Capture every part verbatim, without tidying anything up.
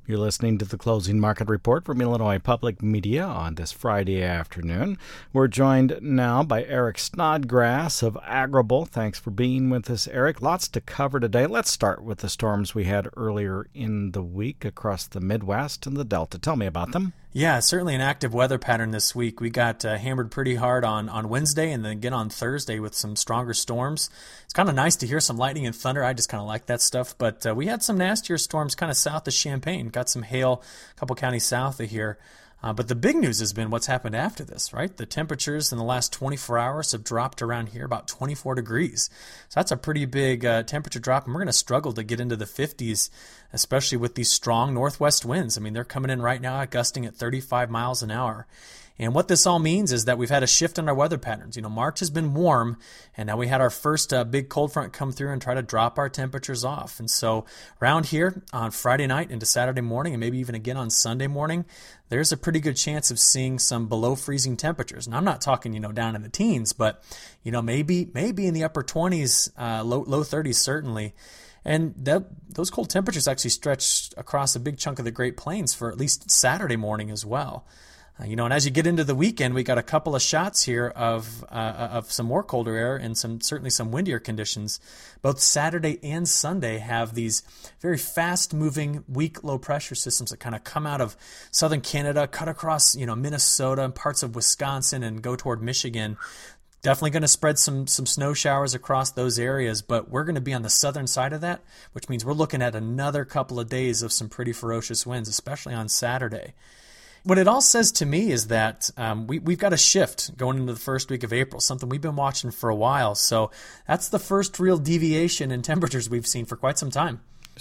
You're listening to the Closing Market Report from Illinois Public Media on this Friday afternoon. We're joined now by Eric Snodgrass of Agribull. Thanks for being with us, Eric. Lots to cover today. Let's start with the storms we had earlier in the week across the Midwest and the Delta. Tell me about them. Yeah, certainly an active weather pattern this week. We got uh, hammered pretty hard on, on Wednesday and then again on Thursday with some stronger storms. It's kind of nice to hear some lightning and thunder. I just kind of like that stuff. But uh, we had some nastier storms kind of south of Champaign. Got some hail a couple counties south of here. Uh, but the big news has been what's happened after this, right? The temperatures in the last twenty-four hours have dropped around here about twenty-four degrees. So that's a pretty big uh, temperature drop, and we're going to struggle to get into the fifties, especially with these strong northwest winds. I mean, they're coming in right now, gusting at thirty-five miles an hour. And what this all means is that we've had a shift in our weather patterns. You know, March has been warm, and now we had our first uh, big cold front come through and try to drop our temperatures off. And so around here on Friday night into Saturday morning, and maybe even again on Sunday morning, there's a pretty good chance of seeing some below freezing temperatures. And I'm not talking, you know, down in the teens, but, you know, maybe maybe in the upper twenties, uh, low, low thirties certainly. And that, those cold temperatures actually stretch across a big chunk of the Great Plains for at least Saturday morning as well. Uh, you know, and as you get into the weekend, we got a couple of shots here of uh, of some more colder air and some certainly some windier conditions. Both Saturday and Sunday have these very fast-moving, weak low-pressure systems that kind of come out of southern Canada, cut across, you know, Minnesota and parts of Wisconsin and go toward Michigan. Definitely going to spread some some snow showers across those areas, but we're going to be on the southern side of that, which means we're looking at another couple of days of some pretty ferocious winds, especially on Saturday. What it all says to me is that um, we, we've got a shift going into the first week of April, something we've been watching for a while. So that's the first real deviation in temperatures we've seen for quite some time.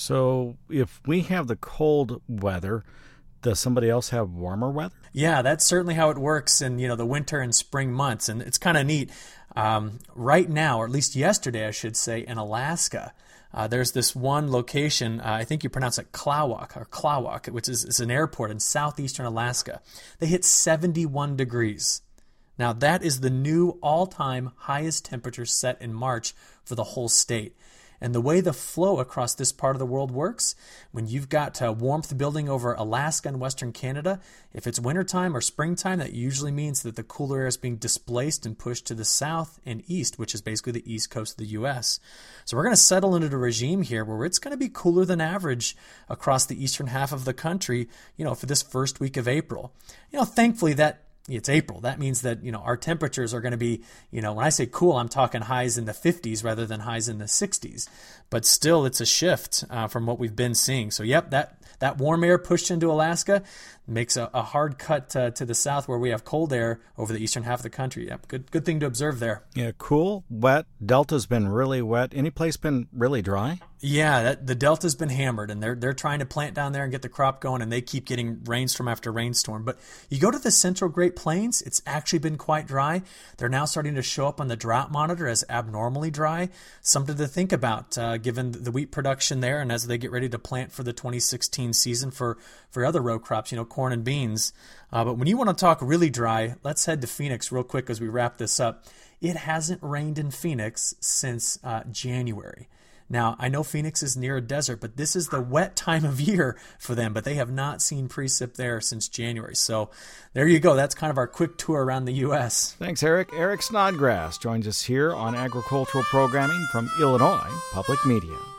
So if we have the cold weather, does somebody else have warmer weather? Yeah, that's certainly how it works in, you know, the winter and spring months. And it's kind of neat. Um, right now, or at least yesterday, I should say, in Alaska, Uh, there's this one location, uh, I think you pronounce it Klawak, or Klawak, which is, is an airport in southeastern Alaska. They hit seventy-one degrees. Now, that is the new all-time highest temperature set in March for the whole state. And the way the flow across this part of the world works, when you've got uh, warmth building over Alaska and western Canada, if it's wintertime or springtime, that usually means that the cooler air is being displaced and pushed to the south and east, which is basically the east coast of the U S. So we're going to settle into a regime here where it's going to be cooler than average across the eastern half of the country, you know, for this first week of April. You know, thankfully that it's April. That means that, you know, our temperatures are going to be, you know, when I say cool, I'm talking highs in the fifties rather than highs in the sixties. But still, it's a shift uh, from what we've been seeing. So, yep, that, that warm air pushed into Alaska makes a, a hard cut uh, to the south where we have cold air over the eastern half of the country. Yep, good good thing to observe there. Yeah, cool, wet. Delta's been really wet. Any place been really dry? Yeah, that, the Delta's been hammered, and they're they're trying to plant down there and get the crop going, and they keep getting rainstorm after rainstorm. But you go to the central Great Plains, it's actually been quite dry. They're now starting to show up on the drought monitor as abnormally dry. Something to think about uh, given the wheat production there, and as they get ready to plant for the twenty sixteen season for, for other row crops, you know, corn and beans. Uh, but when you want to talk really dry, let's head to Phoenix real quick as we wrap this up. It hasn't rained in Phoenix since uh, January. Now, I know Phoenix is near a desert, but this is the wet time of year for them, but they have not seen precip there since January. So there you go. That's kind of our quick tour around the U S. Thanks, Eric. Eric Snodgrass joins us here on Agricultural Programming from Illinois Public Media.